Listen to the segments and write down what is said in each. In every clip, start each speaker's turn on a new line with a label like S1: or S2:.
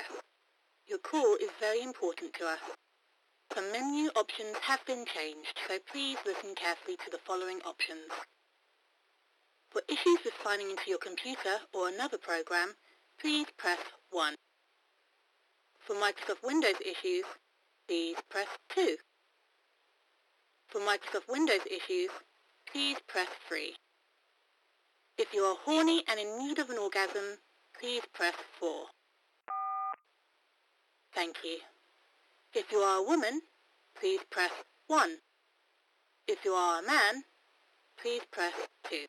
S1: progress. Your call is very important to us. Some menu options have been changed, so please listen carefully to the following options. For issues with signing into your computer or another program, please press 1. For Microsoft Windows issues, please press 2. For Microsoft Windows issues, please press 3. If you are horny and in need of an orgasm, please press 4. Thank you. If you are a woman, please press 1. If you are a man, please press 2.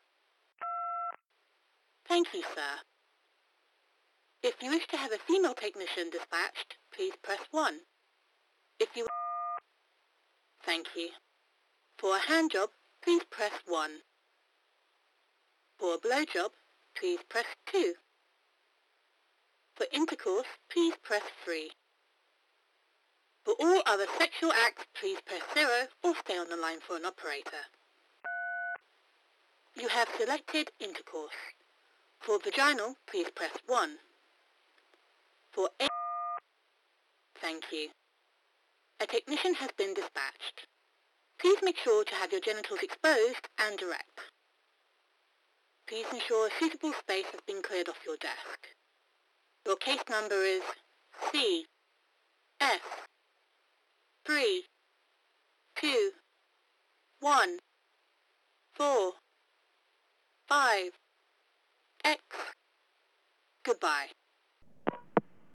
S1: Thank you, sir. If you wish to have a female technician dispatched, please press 1. If you... Thank you. For a hand job, please press 1. For a blowjob, please press 2. For intercourse, please press 3. For all other sexual acts, please press 0 or stay on the line for an operator. You have selected intercourse. For vaginal, please press 1. For a... Thank you. A technician has been dispatched. Please make sure to have your genitals exposed and erect. Please ensure a suitable space has been cleared off your desk. Your case number is C S 3 2 1 4 5 X. Goodbye.